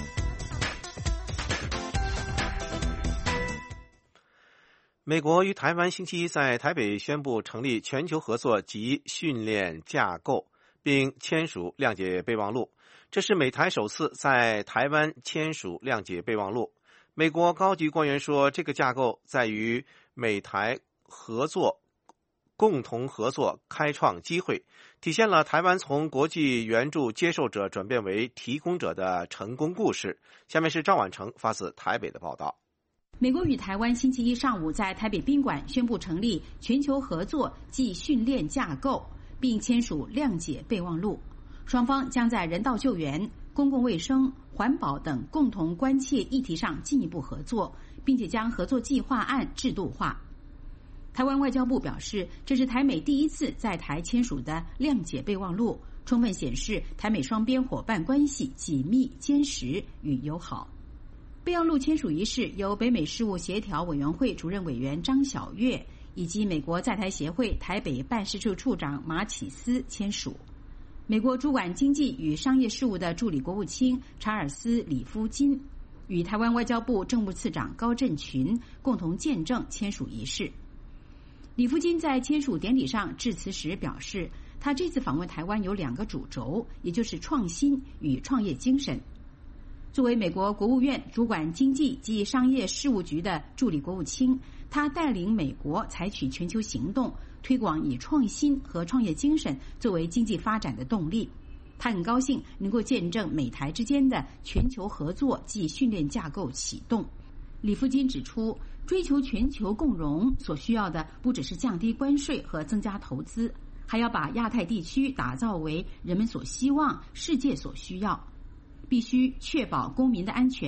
美国与台湾星期一在台北宣布成立全球合作及训练架构，并签署谅解备忘录。这是美台首次在台湾签署谅解备忘录。美国高级官员说，这个架构在于美台合作、共同合作开创机会，体现了台湾从国际援助接受者转变为提供者的成功故事。下面是赵婉成发自台北的报道。
美国与台湾星期一上午在台北宾馆宣布成立全球合作暨训练架构，并签署谅解备忘录。双方将在人道救援、公共卫生、环保等共同关切议题上进一步合作，并且将合作计划案制度化。台湾外交部表示，这是台美第一次在台签署的谅解备忘录，充分显示台美双边伙伴关系紧密、坚实与友好。备忘录签署仪式由北美事务协调委员会主任委员张晓月以及美国在台协会台北办事处处长马启思签署。美国主管经济与商业事务的助理国务卿查尔斯·里夫金与台湾外交部政务次长高振群共同见证签署仪式。里夫金在签署典礼上致辞时表示，他这次访问台湾有两个主轴，也就是创新与创业精神。作为美国国务院主管经济及商业事务局的助理国务卿，他带领美国采取全球行动，推广以创新和创业精神作为经济发展的动力。他很高兴能够见证美台之间的全球合作暨训练架构启动。李夫金指出，追求全球共荣所需要的不只是降低关税和增加投资，还要把亚太地区打造为人们所希望、世界所需要。必须确保公民的安全，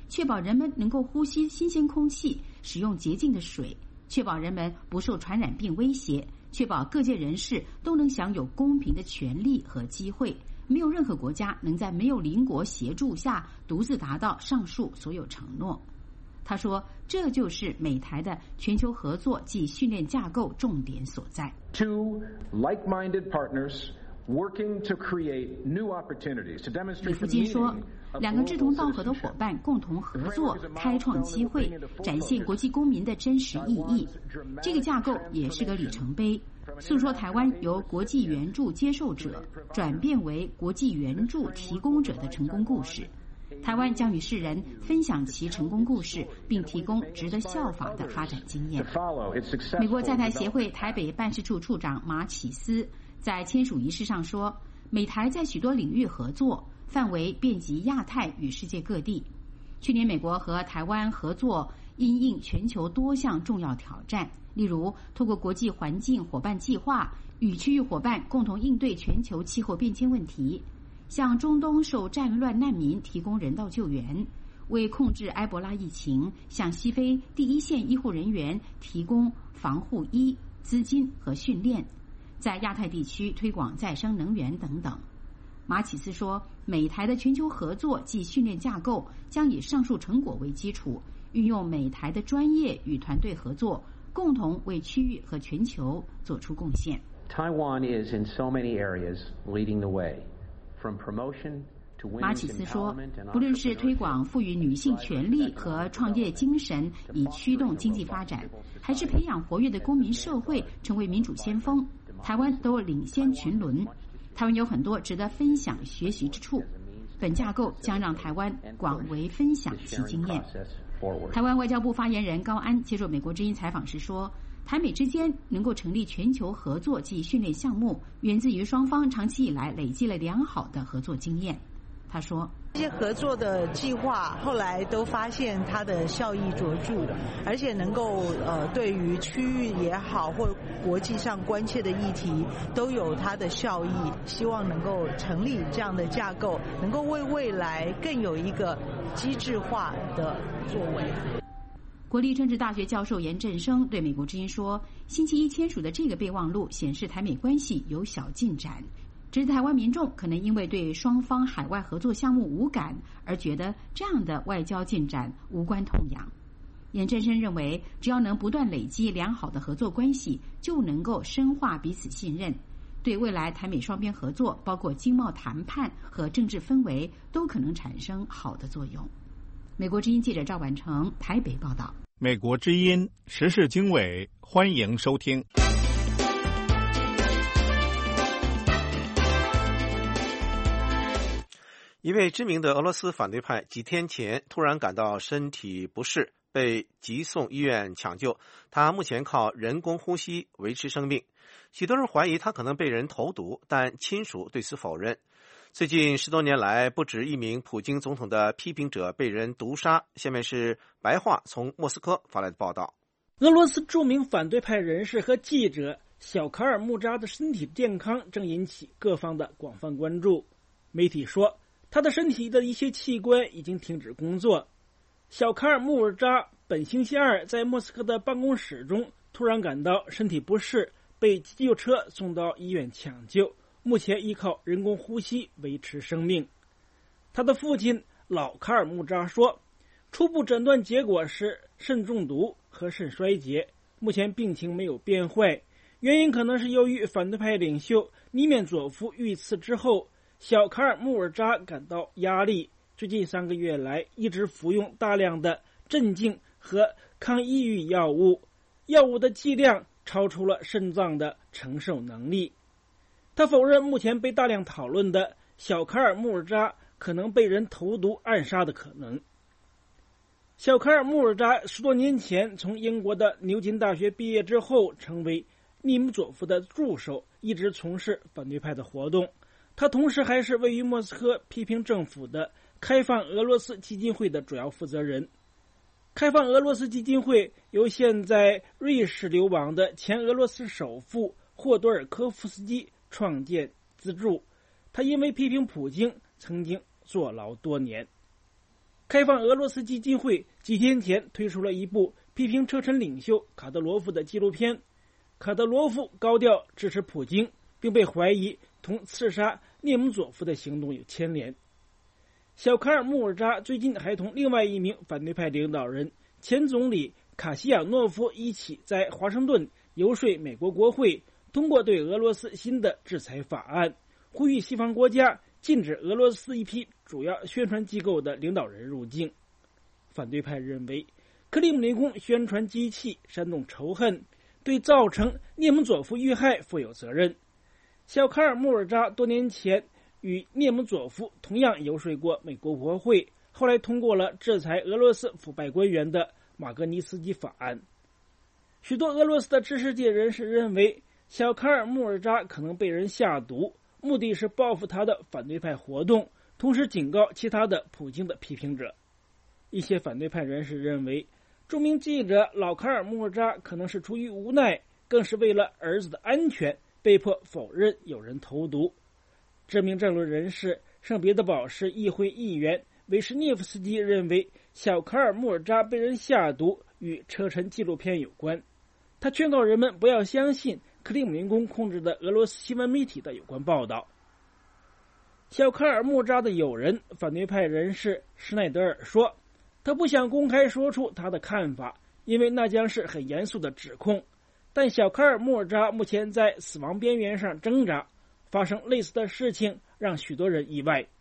确保人们能够呼吸新鲜空气，使用洁净的水，确保人们不受传染病威胁，确保各界人士都能享有公平的权利和机会。没有任何国家能在没有邻国协助下独自达到上述所有承诺。他说，这就是美台的全球合作及训练架构重点所在。
Two like-minded partners working to create new opportunities to demonstrate
李福金说，两个志同道合的伙伴共同合作，开创机会，展现国际公民的真实意义。这个架构也是个里程碑，诉说台湾由国际援助接受者转变为国际援助提供者的成功故事。台湾将与世人分享其成功故事，并提供值得效法的发展经验。美国在台协会台北办事处处长马启思在签署仪式上说，美台在许多领域合作，范围遍及亚太与世界各地。去年美国和台湾合作因应全球多项重要挑战，例如透过国际环境伙伴计划与区域伙伴共同应对全球气候变迁问题，向中东受战乱难民提供人道救援，为控制埃博拉疫情向西非第一线医护人员提供防护衣、资金和训练，在亚太地区推广再生能源等等。马启思说，美台的全球合作及训练架构将以上述成果为基础，运用美台的专业与团队合作，共同为区域和全球做出贡献。
Taiwan is in so many areas leading the way, from promotion to women's empowerment and entrepreneurship.
马启思说，不论是推广赋予女性权利和创业精神以驱动经济发展，还是培养活跃的公民社会成为民主先锋，台湾都领先群伦。台湾有很多值得分享学习之处，本架构将让台湾广为分享其经验。台湾外交部发言人高安接受美国之音采访时说，台美之间能够成立全球合作及训练项目，源自于双方长期以来累积了良好的合作经验。他说，
这些合作的计划后来都发现它的效益卓著，而且能够呃对于区域也好或国际上关切的议题都有它的效益。希望能够成立这样的架构，能够为未来更有一个机制化的作为。
国立政治大学教授严振声对美国之音说，星期一签署的这个备忘录显示台美关系有小进展，只是台湾民众可能因为对双方海外合作项目无感，而觉得这样的外交进展无关痛痒。严振声认为，只要能不断累积良好的合作关系，就能够深化彼此信任，对未来台美双边合作，包括经贸谈判和政治氛围，都可能产生好的作用。美国之音记者赵婉成台北报道。
美国之音时事经纬，欢迎收听。
一位知名的俄罗斯反对派几天前突然感到身体不适，被急送医院抢救。他目前靠人工呼吸维持生命。许多人怀疑他可能被人投毒，但亲属对此否认。最近十多年来，不止一名普京总统的批评者被人毒杀。下面是白话从莫斯科发来的报道。
俄罗斯著名反对派人士和记者小卡尔穆扎的身体健康正引起各方的广泛关注。媒体说，他的身体的一些器官已经停止工作。小卡尔穆尔扎本星期二在莫斯科的办公室中突然感到身体不适，被急救车送到医院抢救，目前依靠人工呼吸维持生命。他的父亲老卡尔穆扎说，初步诊断结果是肾中毒和肾衰竭，目前病情没有变坏，原因可能是由于反对派领袖尼缅佐夫遇刺之后，小卡尔穆尔扎感到压力，最近三个月来一直服用大量的镇静和抗抑郁药物，药物的剂量超出了肾脏的承受能力。他否认目前被大量讨论的小卡尔穆尔扎可能被人投毒暗杀的可能。小卡尔穆尔扎十多年前从英国的牛津大学毕业之后，成为尼姆佐夫的助手，一直从事反对派的活动。他同时还是位于莫斯科批评政府的开放俄罗斯基金会的主要负责人。开放俄罗斯基金会由现在瑞士流亡的前俄罗斯首富霍多尔科夫斯基创建资助，他因为批评普京曾经坐牢多年。 开放俄罗斯基金会几天前推出了一部批评车臣领袖卡德罗夫的纪录片。卡德罗夫高调支持普京，并被怀疑同刺杀涅姆佐夫的行动有牵连。小卡尔穆尔扎最近还同另外一名反对派领导人前总理卡西亚诺夫一起在华盛顿游说美国国会通过对俄罗斯新的制裁法案，呼吁西方国家禁止俄罗斯一批主要宣传机构的领导人入境。反对派认为，克里姆林宫宣传机器煽动仇恨，对造成涅姆佐夫遇害负有责任。小卡尔穆尔扎多年前与涅姆佐夫同样游说过美国国会，后来通过了制裁俄罗斯腐败官员的马格尼斯基法案。许多俄罗斯的知识界人士认为，小卡尔穆尔扎可能被人下毒，目的是报复他的反对派活动，同时警告其他的普京的批评者。一些反对派人士认为，著名记者老卡尔穆尔扎可能是出于无奈，更是为了儿子的安全，被迫否认有人投毒。知名政论人士圣彼得堡市议会议员维什涅夫斯基认为，小卡尔穆尔扎被人下毒与车臣纪录片有关。他劝告人们不要相信克里姆林宫控制的俄罗斯新闻媒体的有关报道。小卡尔穆扎的友人反对派人士施耐德尔说，他不想公开说出他的看法，因为那将是很严肃的指控。但小卡尔穆尔扎目前在死亡边缘上挣扎，发生类似的事情让许多人意外。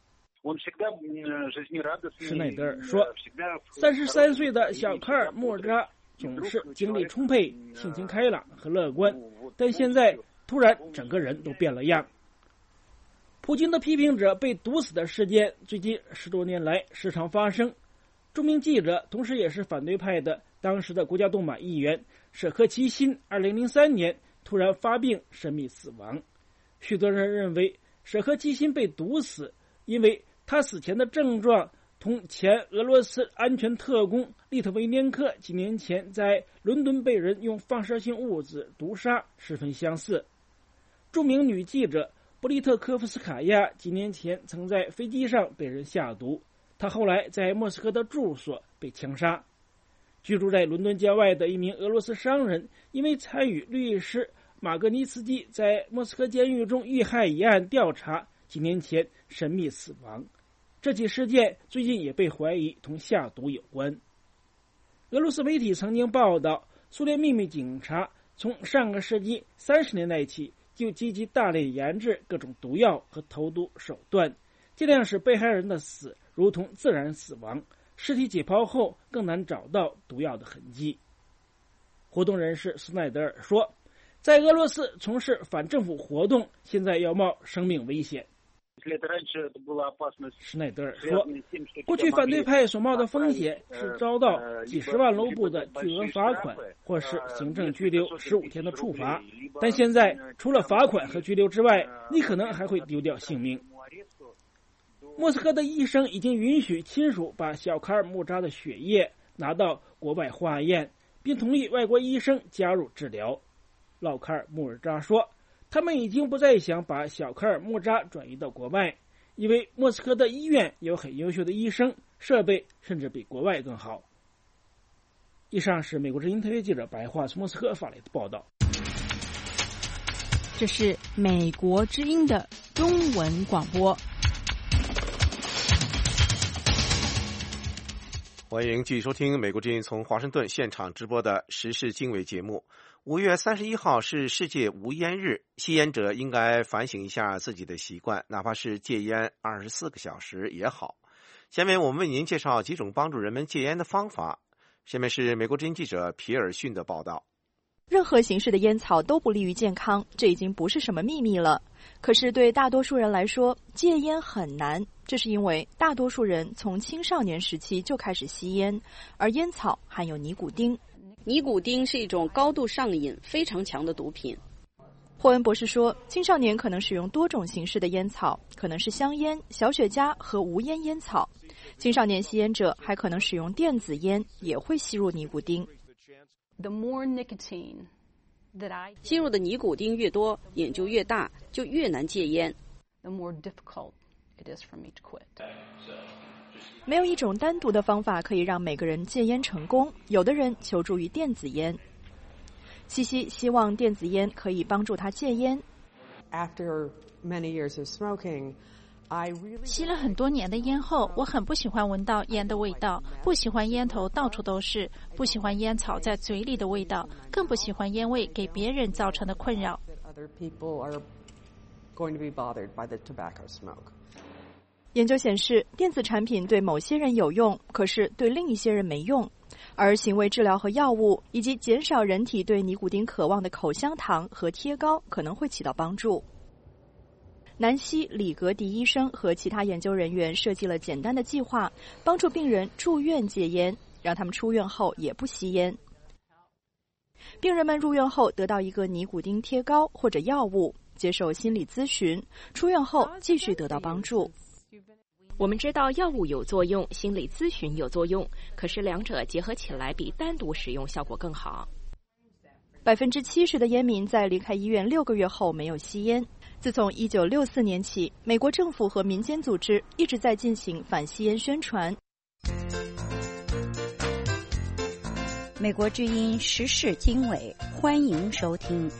施耐德尔说，三十三岁的小卡尔穆尔扎总是精力充沛、性情开朗和乐观，但现在突然整个人都变了样。普京的批评者被毒死的事件最近十多年来时常发生。著名记者，同时也是反对派的当时的国家杜马议员舍科齐辛二零零三年突然发病神秘死亡。许多人认为舍科齐辛被毒死，因为他死前的症状同前俄罗斯安全特工利特维年科几年前在伦敦被人用放射性物质毒杀十分相似。著名女记者布利特科夫斯卡娅几年前曾在飞机上被人下毒，她后来在莫斯科的住所被枪杀。居住在伦敦郊外的一名俄罗斯商人，因为参与律师马格尼茨基在莫斯科监狱中遇害一案调查，几年前神秘死亡。这起事件最近也被怀疑同下毒有关。俄罗斯媒体曾经报道，苏联秘密警察从上个世纪三十年代起就积极大力研制各种毒药和投毒手段，尽量使被害人的死如同自然死亡，尸体解剖后更难找到毒药的痕迹。活动人士斯奈德尔说，在俄罗斯从事反政府活动现在要冒生命危险。施耐德尔说，过去反对派所冒的风险是遭到几十万卢布的巨额罚款，或是行政拘留十五天的处罚，但现在除了罚款和拘留之外，你可能还会丢掉性命。莫斯科的医生已经允许亲属把小卡尔穆扎的血液拿到国外化验，并同意外国医生加入治疗。老卡尔穆尔扎说，他们已经不再想把小卡尔穆扎转移到国外，因为莫斯科的医院有很优秀的医生，设备甚至比国外更好。以上是美国之音特约记者白桦从莫斯科发来的报道。
这是美国之音的中文广播。
欢迎继续收听美国之音从华盛顿现场直播的时事经纬节目。五月三十一号是世界无烟日，吸烟者应该反省一下自己的习惯，哪怕是戒烟二十四个小时也好。下面我们为您介绍几种帮助人们戒烟的方法。下面是美国之音记者皮尔逊的报道。
任何形式的烟草都不利于健康，这已经不是什么秘密了。可是对大多数人来说，戒烟很难，这是因为大多数人从青少年时期就开始吸烟，而烟草含有尼古丁。
尼古丁是一种高度上瘾、非常强的毒品。
霍恩博士说，青少年可能使用多种形式的烟草，可能是香烟、小雪茄和无烟烟草。青少年吸烟者还可能使用电子烟，也会吸入尼古丁。
The more nicotine that I 吸入的尼古丁越多，瘾就越大，就越难戒烟。
The more difficult it is for me to quit.
没有一种单独的方法可以让每个人戒烟成功，有的人求助于电子烟。西西希望电子烟可以帮助他戒烟。
After many years of smoking, I really
吸了很多年的烟后，我很不喜欢闻到烟的味道，不喜欢烟头到处都是，不喜欢烟草在嘴里的味道，更不喜欢烟味给别人造成的困扰。
other people are going to be bothered by the tobacco smoke.
研究显示，电子产品对某些人有用，可是对另一些人没用。而行为治疗和药物，以及减少人体对尼古丁渴望的口香糖和贴膏可能会起到帮助。南希·里格迪医生和其他研究人员设计了简单的计划，帮助病人住院戒烟，让他们出院后也不吸烟。病人们入院后得到一个尼古丁贴膏或者药物，接受心理咨询，出院后继续得到帮助。
我们知道药物有作用，心理咨询有作用，可是两者结合起来比单独使用效果更好。
百分之七十的烟民在离开医院六个月后没有吸烟。自从一九六四年起，美国政府和民间组织一直在进行反吸烟宣传。
美国之音时事经纬，欢迎收听。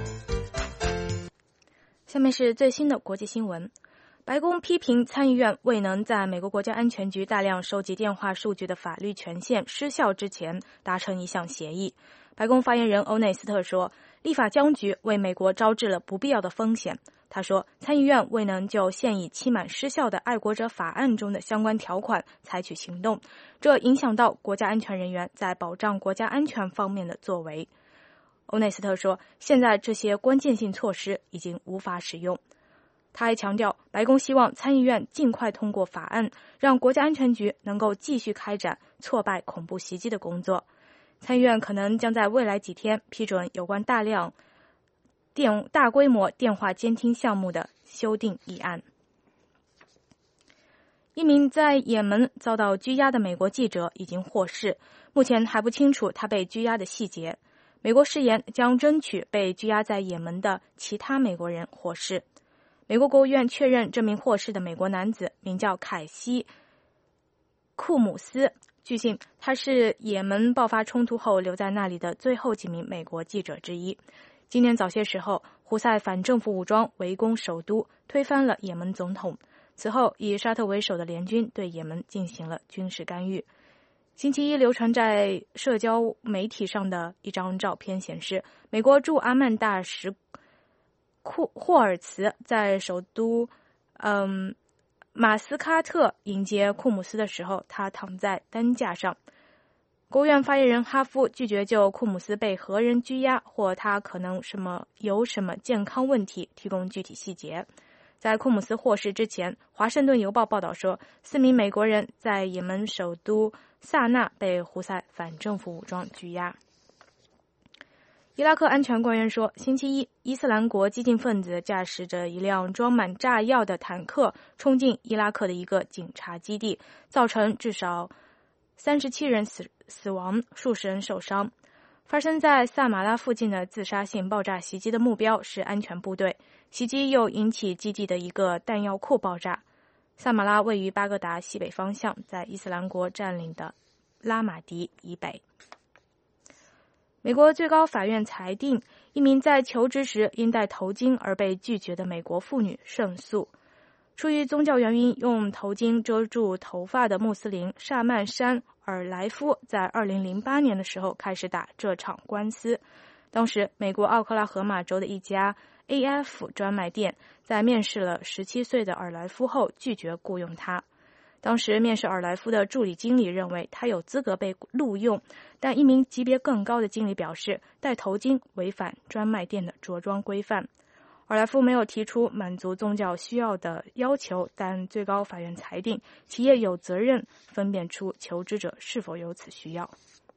下面是最新的国际新闻。白宫批评参议院未能在美国国家安全局大量收集电话数据的法律权限失效之前达成一项协议。白宫发言人欧内斯特说，立法僵局为美国招致了不必要的风险。他说，参议院未能就现已期满失效的爱国者法案中的相关条款采取行动，这影响到国家安全人员在保障国家安全方面的作为。欧内斯特说，现在这些关键性措施已经无法使用。他还强调，白宫希望参议院尽快通过法案，让国家安全局能够继续开展挫败恐怖袭击的工作。参议院可能将在未来几天批准有关大量电大规模电话监听项目的修订议案。一名在也门遭到拘押的美国记者已经获释，目前还不清楚他被拘押的细节。美国誓言将争取被拘押在也门的其他美国人获释。美国国务院确认这名获释的美国男子名叫凯西·库姆斯，据信他是也门爆发冲突后留在那里的最后几名美国记者之一。今年早些时候，胡塞反政府武装围攻首都，推翻了也门总统。此后，以沙特为首的联军对也门进行了军事干预。星期一流传在社交媒体上的一张照片显示，美国驻阿曼大使库霍尔茨在首都嗯马斯喀特迎接库姆斯的时候，他躺在担架上。国务院发言人哈夫拒绝就库姆斯被何人拘押或他可能什么有什么健康问题提供具体细节。在库姆斯获释之前，华盛顿邮报报道说，四名美国人在也门首都萨那被胡塞反政府武装拘押。伊拉克安全官员说，星期一，伊斯兰国激进分子驾驶着一辆装满炸药的坦克冲进伊拉克的一个警察基地，造成至少三十七人死死亡，数十人受伤。发生在萨马拉附近的自杀性爆炸袭击的目标是安全部队，袭击又引起基地的一个弹药库爆炸。萨马拉位于巴格达西北方向，在伊斯兰国占领的拉马迪以北。美国最高法院裁定，一名在求职时因戴头巾而被拒绝的美国妇女胜诉。出于宗教原因用头巾遮住头发的穆斯林萨曼山尔莱夫在二零零八年的时候开始打这场官司。当时美国奥克拉荷马州的一家 A F 专卖店在面试了十七岁的尔莱夫后拒绝雇佣他。当时面试尔莱夫的助理经理认为他有资格被录用，但一名级别更高的经理表示戴头巾违反专卖店的着装规范。尔莱夫没有提出满足宗教需要的要求，但最高法院裁定企业有责任分辨出求职者是否有此需要。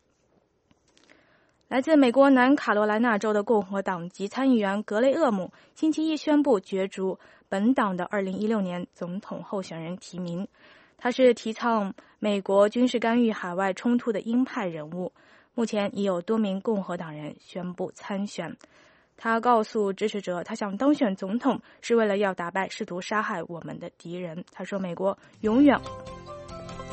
来自美国南卡罗来纳州的共和党籍参议员格雷厄姆星期一宣布角逐本党的二零一六年总统候选人提名。他是提倡美国军事干预海外冲突的鹰派人物，目前已有多名共和党人宣布参选。他告诉支持者，他想当选总统是为了要打败试图杀害我们的敌人。他说，美国永远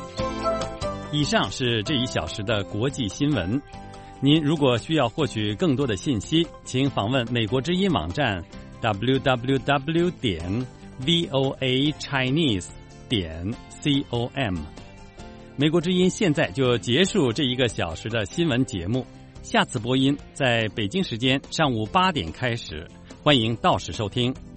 以上是这一小时的国际新闻。您如果需要获取更多的信息，请访问美国之音网站 double-u double-u double-u 点 voa chinese 点 com。美国之音现在就结束这一个小时的新闻节目，下次播音在北京时间上午八点开始，欢迎到时收听。